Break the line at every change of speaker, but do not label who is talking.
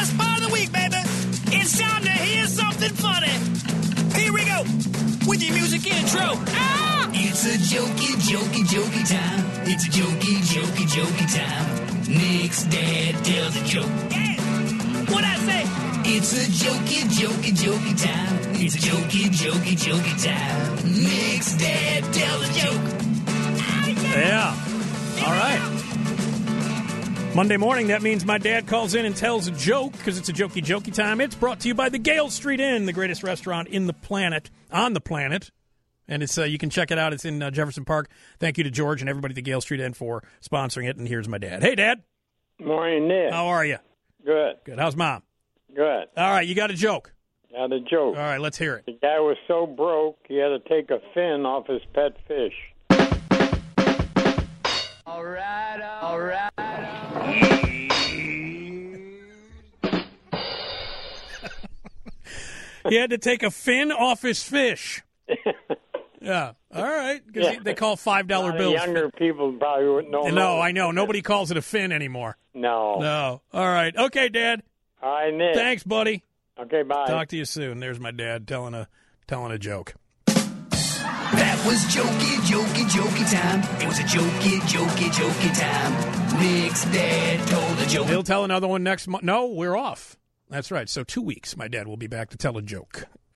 best part of the week, baby. It's time to hear something funny. Here we go with your music intro. Ah! It's a jokey time. It's a jokey time. Nick's dad tells a joke. Yeah. What'd I say? It's a jokey time. It's a jokey time. Nick's dad tells a joke.
Yeah. All right. Monday morning, that means my dad calls in and tells a joke because it's a jokey time. It's brought to you by the Gale Street Inn, the greatest restaurant on the planet. And it's you can check it out. It's in Jefferson Park. Thank you to George and everybody at the Gale Street Inn for sponsoring it. And here's my dad. Hey, Dad.
Morning, Nick.
How are you?
Good.
Good. How's Mom?
Good.
All right, you got a joke.
Got a joke.
All right, let's hear it.
The guy was so broke, he had to take a fin off his pet fish.
All right.
He had to take a fin off his fish. Yeah. All right. Because they call $5 bills.
Younger people probably wouldn't know.
No, I know. Nobody calls it a fin anymore.
No.
All right. Okay, Dad.
All right, Nick.
Thanks, buddy.
Okay, bye.
Talk to you soon. There's my dad telling a joke.
That was jokey time. It was a jokey time. Nick's dad told a joke.
He'll tell another one next month. No, we're off. That's right. So 2 weeks, my dad will be back to tell a joke.